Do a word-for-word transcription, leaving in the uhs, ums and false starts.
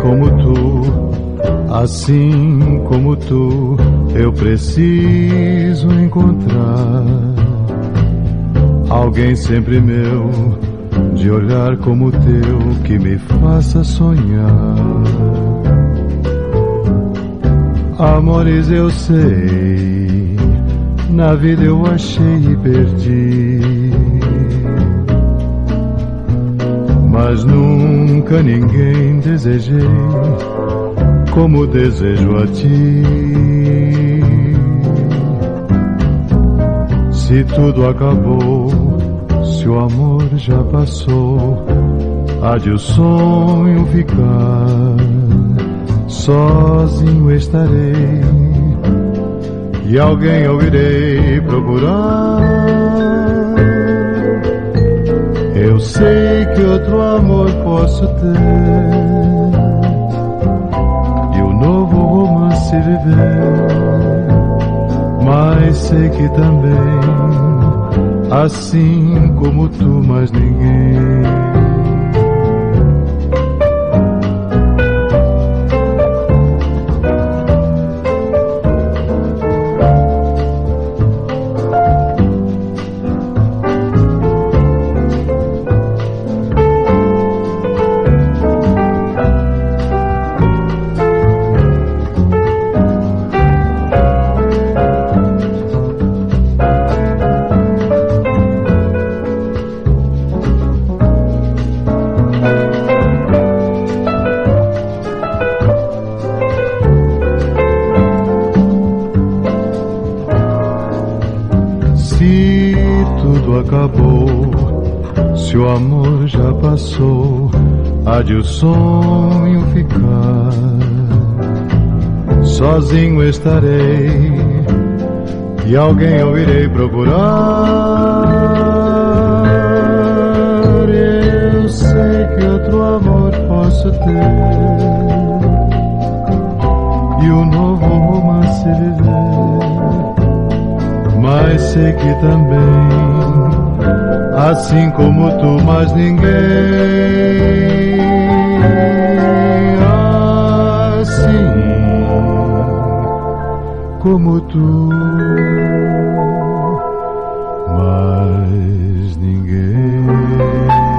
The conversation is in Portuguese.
como tu, assim como tu, eu preciso encontrar alguém sempre meu, de olhar como o teu, que me faça sonhar. Amores eu sei, na vida eu achei e perdi, mas nunca ninguém desejei como desejo a ti. Se tudo acabou, se o amor já passou, há de o sonho ficar. Sozinho estarei e alguém eu irei procurar. Eu sei que outro amor posso ter e um novo romance viver, mas sei que também, assim como tu, mais ninguém. Se tudo acabou, se o amor já passou, há de o sonho ficar. Sozinho estarei e alguém eu irei procurar. Eu sei que outro amor posso ter e um novo romance viver, mas sei que também, assim como tu, mais ninguém. Assim como tu, mais ninguém.